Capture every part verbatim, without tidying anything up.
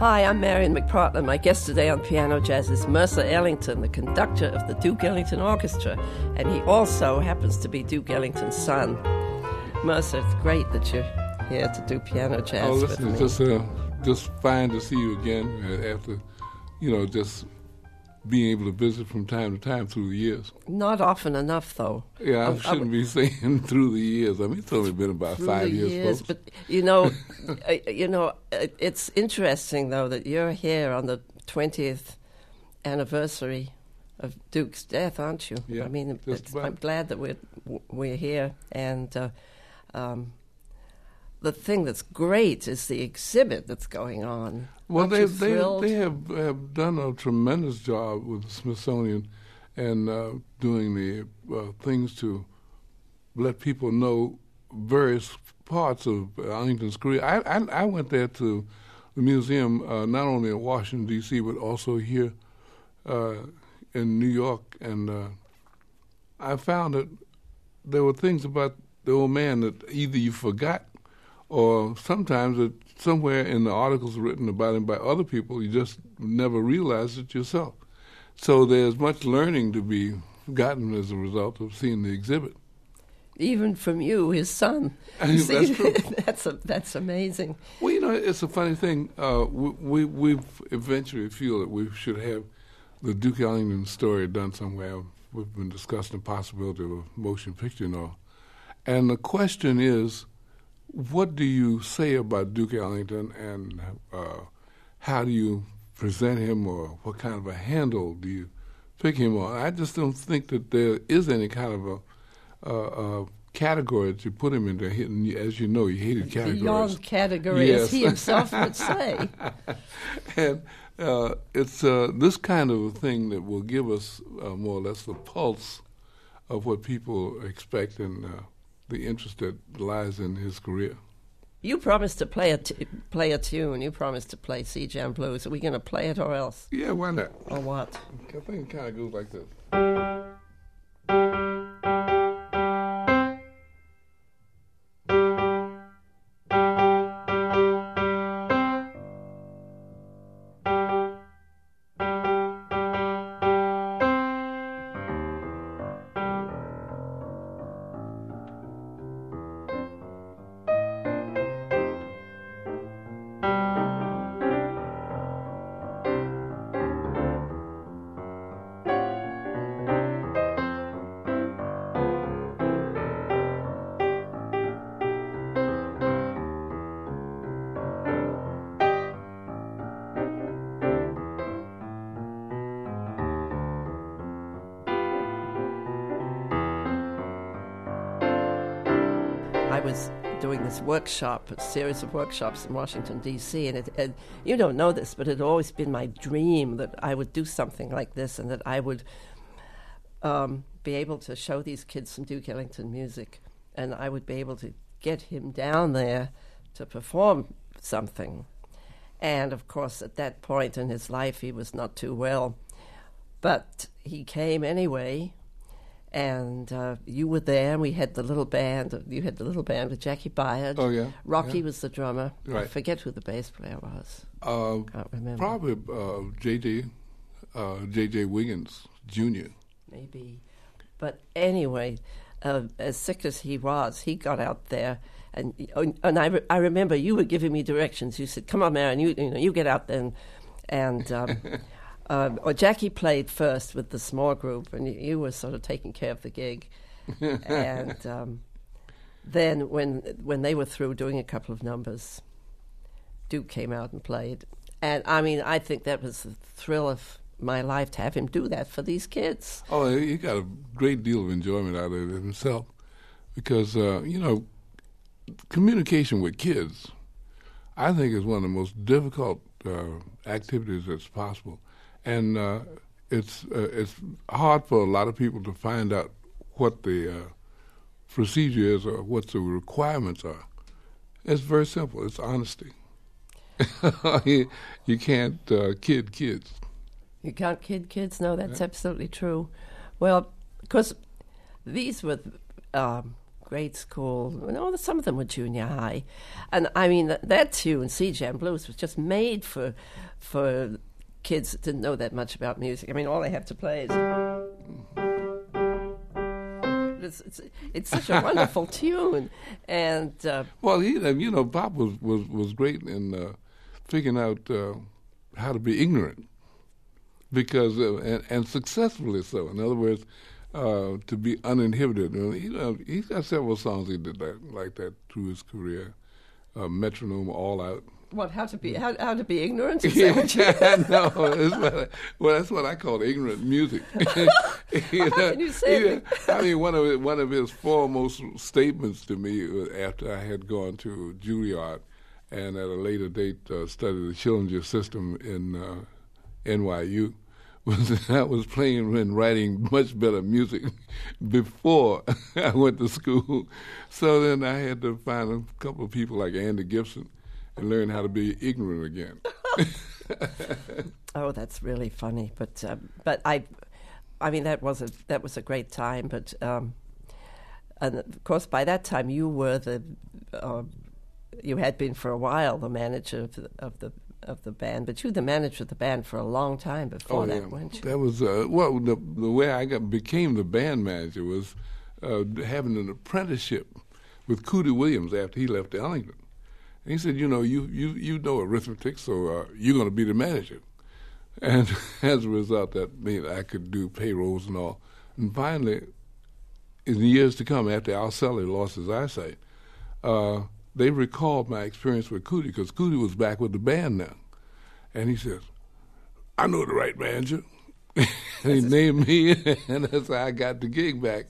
Hi, I'm Marion McPartland. My guest today on Piano Jazz is Mercer Ellington, the conductor of the Duke Ellington Orchestra, and he also happens to be Duke Ellington's son. Mercer, it's great that you're here to do Piano Jazz oh, with listen, me. It's just, uh, just fine to see you again uh, after, you know, just being able to visit from time to time through the years. Not often enough, though. Yeah, I Um, shouldn't um, be saying through the years. I mean, it's only been about through five the years, years, folks. but you know, uh, you know, uh, it's interesting though that you're here on the twentieth anniversary of Duke's death, aren't you? Yeah, I mean, just it's, about. I'm glad that we're we're here, and uh, um, the thing that's great is the exhibit that's going on. Well, Aren't they you they thrilled? they have, have done a tremendous job with the Smithsonian and uh, doing the uh, things to let people know various parts of Ellington's career. I I, I went there to the museum uh, not only in Washington D C but also here uh, in New York, and uh, I found that there were things about the old man that either you forgot, or sometimes it, somewhere in the articles written about him by other people, you just never realized it yourself. So there's much learning to be gotten as a result of seeing the exhibit. Even from you, his son. That's See, true. that's a, that's amazing. Well, you know, it's a funny thing. Uh, we, we we eventually feel that we should have the Duke Ellington story done somewhere. We've been discussing the possibility of a motion picture and all. And the question is, what do you say about Duke Ellington, and uh, how do you present him, or what kind of a handle do you pick him on? I just don't think that there is any kind of a uh, uh, category that you put him into. He- As you know, he hated categories. Beyond category, Yes. as he himself would say. And uh, it's uh, this kind of a thing that will give us uh, more or less the pulse of what people expect and uh, the interest that lies in his career. You promised to play a t- play a tune. You promised to play Sea Jam Blues. Are we going to play it or else? Yeah, why not? Or what? I think it kind of goes like this. I was doing this workshop, a series of workshops in Washington, D C, and, it, and you don't know this, but it had always been my dream that I would do something like this and that I would um, be able to show these kids some Duke Ellington music, and I would be able to get him down there to perform something. And, of course, at that point in his life, he was not too well. But he came anyway, and uh, you were there, and we had the little band. You had the little band with Jackie Byard. Oh, yeah. Rocky yeah. was the drummer. I Right. forget who the bass player was. Uh, Can't remember. probably uh, J J, uh, J J Wiggins Junior Maybe. But anyway, uh, as sick as he was, he got out there. And and I, re- I remember you were giving me directions. You said, "Come on, Marion, you you know you get out there." And, and um, uh, or Jackie played first with the small group, and you, you were sort of taking care of the gig. And um, then when when they were through doing a couple of numbers, Duke came out and played. And I mean, I think that was the thrill of my life to have him do that for these kids. Oh, he got a great deal of enjoyment out of it himself, because uh, you know, communication with kids, I think, is one of the most difficult uh, activities that's possible, and uh, it's uh, it's hard for a lot of people to find out what the uh, procedure is or what the requirements are. It's very simple. It's honesty. you, you can't uh, kid kids. You can't kid kids? No, that's yeah. absolutely true. Well, because these were um, grade school. No, some of them were junior high. And I mean, that, that tune, Sea Jam Blues, was just made for for kids that didn't know that much about music. I mean, all they have to play is... It's, it's, it's such a wonderful tune. And uh, well, he, you know, Pop was, was, was great in uh, figuring out uh, how to be ignorant, because uh, and, and successfully so. In other words, uh, to be uninhibited. And he, uh, he's got several songs he did that like that through his career. Uh, Metronome, All Out. What? How to be? How, how to be ignorant? Is that what you no, it's what I, well, that's what I call ignorant music. you know, how can you say you know, I mean, one of his, one of his foremost statements to me was after I had gone to Juilliard, and at a later date uh, studied the Schillinger system in uh, N Y U, was that I was playing and writing much better music before I went to school. So then I had to find a couple of people like Andy Gibson and learn how to be ignorant again. Oh, that's really funny. But um, but I, I mean that was a that was a great time. But um, and of course by that time you were the, uh, you had been for a while the manager of the of the, of the band. But you were the manager of the band for a long time before oh, that, yeah. weren't you? That was uh, well the the way I got became the band manager was uh, having an apprenticeship with Cootie Williams after he left Ellington. And he said, you know, you, you, you know arithmetic, so uh, you're going to be the manager. And as a result, that meant I could do payrolls and all. And finally, in the years to come, after Al Sully lost his eyesight, uh, they recalled my experience with Cootie, because Cootie was back with the band now. And he says, I know the right manager. And he named me, and that's how I got the gig back.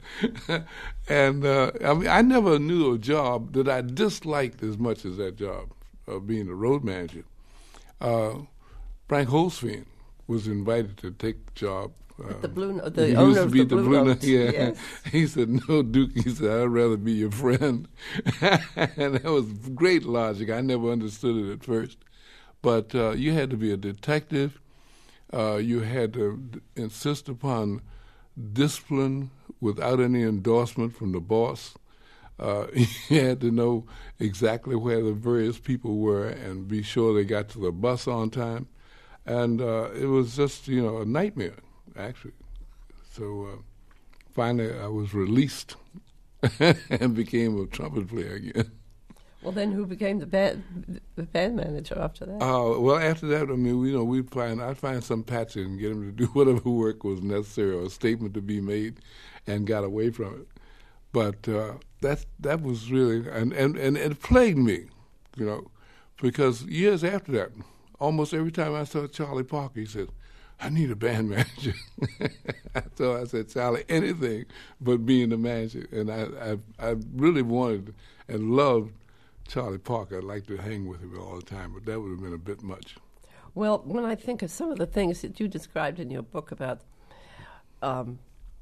and uh, I mean, I never knew a job that I disliked as much as that job of being a road manager. Uh, Frank Holzfien was invited to take the job. Uh, the blue, the he owner used to of be the the Blue Blue Note. Yeah. Yes. He said, "No, Duke." He said, "I'd rather be your friend." And that was great logic. I never understood it at first, but uh, you had to be a detective. Uh, you had to d- insist upon discipline without any endorsement from the boss. Uh, you had to know exactly where the various people were and be sure they got to the bus on time. And uh, it was just, you know, a nightmare, actually. So uh, finally I was released and became a trumpet player again. Well, then who became the band the band manager after that? Uh, well, after that, I mean, you know, we'd find I'd find some patches and get him to do whatever work was necessary or a statement to be made, and got away from it. But uh, that that was really and, and and it plagued me, you know, because years after that, almost every time I saw Charlie Parker, he said, "I need a band manager." So I said, "Charlie, anything but being the manager." And I I, I really wanted and loved Charlie Parker. I'd like to hang with him all the time, but that would have been a bit much. Well, when I think of some of the things that you described in your book about, um,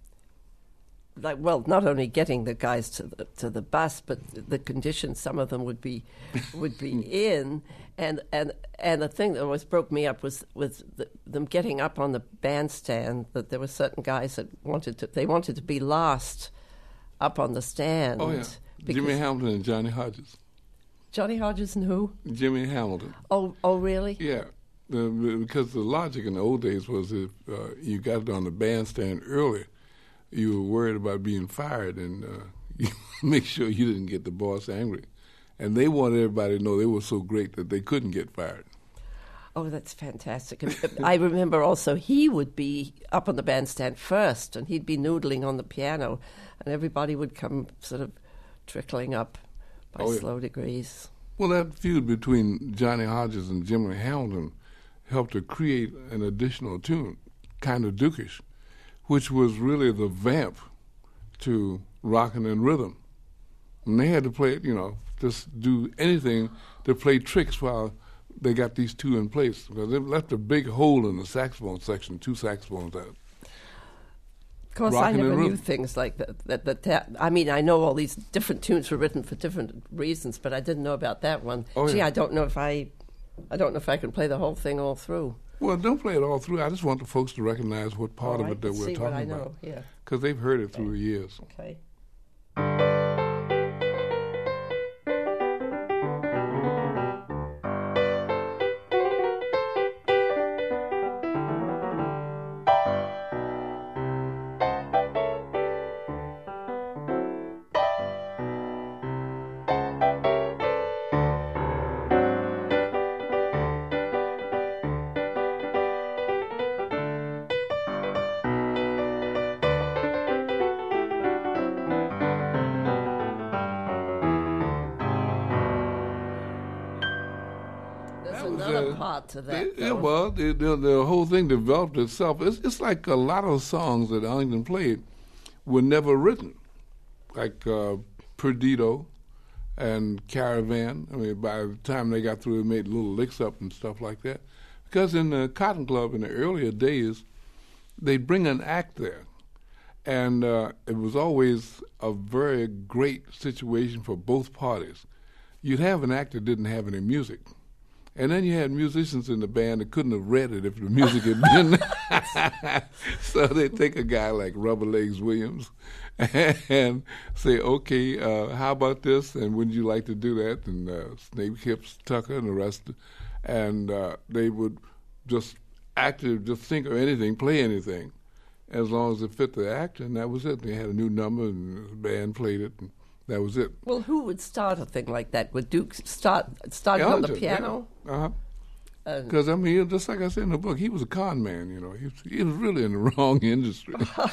like, well, not only getting the guys to the to the bus, but the conditions some of them would be would be in, and and and the thing that always broke me up was was the, them getting up on the bandstand. That there were certain guys that wanted to they wanted to be last up on the stand. Oh yeah, Jimmy Hamilton and Johnny Hodges. Johnny Hodges and who? Jimmy Hamilton. Oh, oh, really? Yeah, the, because the logic in the old days was if uh, you got on the bandstand early, you were worried about being fired, and uh, you make sure you didn't get the boss angry. And they wanted everybody to know they were so great that they couldn't get fired. Oh, that's fantastic. And I remember also he would be up on the bandstand first, and he'd be noodling on the piano, and everybody would come sort of trickling up by oh, yeah. slow degrees. Well, that feud between Johnny Hodges and Jimmy Hamilton helped to create an additional tune, Kind of Dukish, which was really the vamp to rockin' and rhythm. And they had to play it, you know, just do anything to play tricks while they got these two in place. Because they left a big hole in the saxophone section, two saxophones out. Of course, Rockin' I never and knew rhythm. things like that, that, that, that. I mean, I know all these different tunes were written for different reasons, but I didn't know about that one. Oh, Gee, yeah. I don't know if I, I don't know if I can play the whole thing all through. Well, don't play it all through. I just want the folks to recognize what part All of right, it that let's we're see what I talking know. about. Yeah. Because they've heard it through the years. Okay. There's that was, another uh, part to that. They, yeah, though. well, the, the, the whole thing developed itself. It's, it's like a lot of songs that Ellington played were never written, like uh, Perdido and Caravan. I mean, by the time they got through, they made little licks up and stuff like that. Because in the Cotton Club in the earlier days, they'd bring an act there. And uh, it was always a very great situation for both parties. You'd have an act that didn't have any music. And then you had musicians in the band that couldn't have read it if the music had been. So they'd take a guy like Rubber Legs Williams and say, okay, uh, how about this? And would you like to do that? And uh, Snake Hips Tucker and the rest. And uh, they would just active, just think of anything, play anything, as long as it fit the act, and that was it. They had a new number, and the band played it, and that was it. Well, who would start a thing like that? Would Duke start start on the piano? Yeah. Uh-huh. Because, I mean, just like I said in the book, he was a con man, you know. He was, he was really in the wrong industry.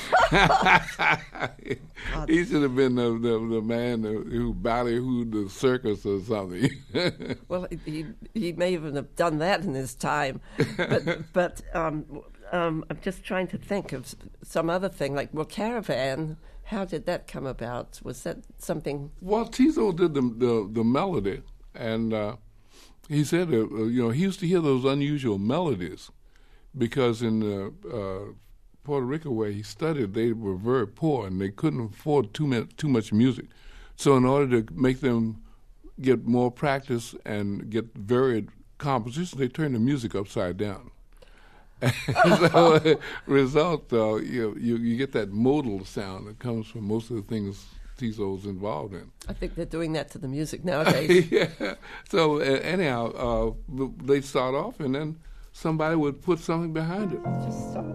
He should have been the, the, the man who ballyhooed the circus or something. Well, he he may even have done that in his time. But, but um, um, I'm just trying to think of some other thing. Like, well, Caravan, how did that come about? Was that something? Well, Tizo did the, the, the melody, and... Uh, He said, uh, you know, he used to hear those unusual melodies because in uh, uh, Puerto Rico where he studied, they were very poor and they couldn't afford too much, too much music. So in order to make them get more practice and get varied compositions, they turned the music upside down. And so uh, result, uh, you, you you get that modal sound that comes from most of the things Tizo's involved in. I think they're doing that to the music nowadays. Yeah. So uh, anyhow, uh, they'd start off, and then somebody would put something behind it. Just stop.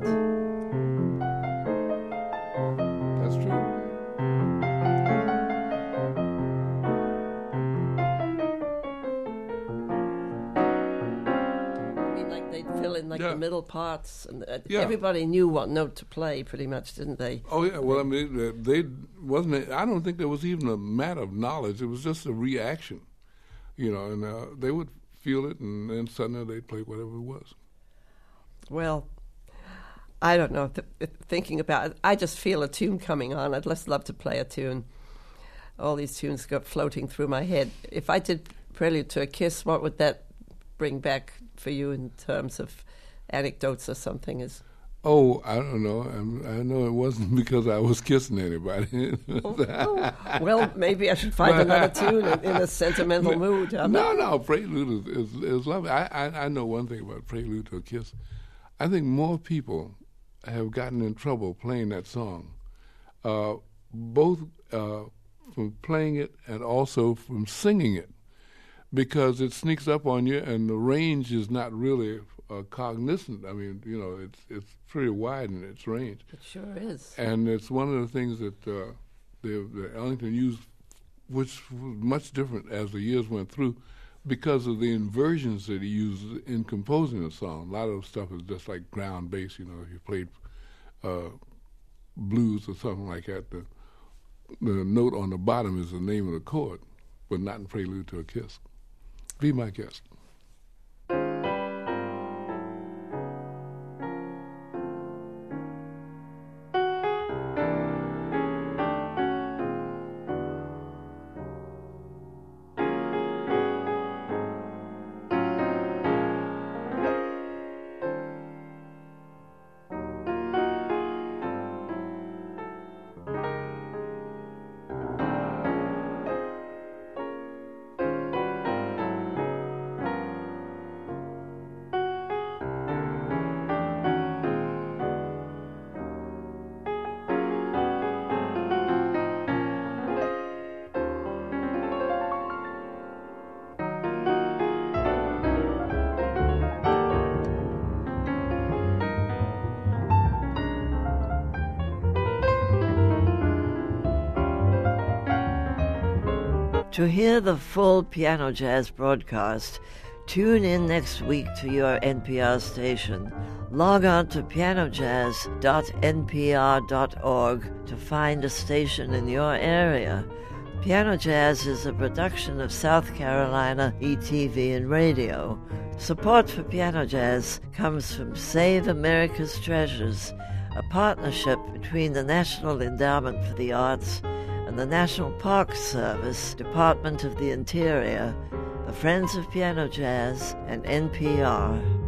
That's true. I mean, like they'd fill in like yeah. the middle parts, and uh, yeah. everybody knew what note to play, pretty much, didn't they? Oh yeah. Well, I mean, they wasn't. It, I don't think there was even a matter of knowledge. It was just a reaction, you know. And uh, they would feel it, and then suddenly they'd play whatever it was. Well, I don't know. Th- thinking about it, I just feel a tune coming on. I'd just love to play a tune. All these tunes go floating through my head. If I did Prelude to a Kiss, what would that bring back for you in terms of anecdotes or something? Is Oh, I don't know. I'm, I know it wasn't because I was kissing anybody. oh, oh. Well, maybe I should find another tune in, in a sentimental mood. I'm no, not... no, Prelude is, is, is lovely. I, I, I know one thing about Prelude to a Kiss. I think more people have gotten in trouble playing that song, uh, both uh, from playing it and also from singing it, because it sneaks up on you and the range is not really uh, cognizant. I mean, you know, it's it's pretty wide in its range. It sure is. And it's one of the things that uh, the, the Ellington used, which was much different as the years went through, because of the inversions that he used in composing the song. A lot of stuff is just like ground bass, you know, if you played uh, blues or something like that, the, the note on the bottom is the name of the chord, but not in Prelude to a Kiss. Be my guest. To hear the full Piano Jazz broadcast, tune in next week to your N P R station. Log on to piano jazz dot n p r dot org to find a station in your area. Piano Jazz is a production of South Carolina E T V and Radio. Support for Piano Jazz comes from Save America's Treasures, a partnership between the National Endowment for the Arts and the National Park Service, Department of the Interior, the Friends of Piano Jazz, and N P R.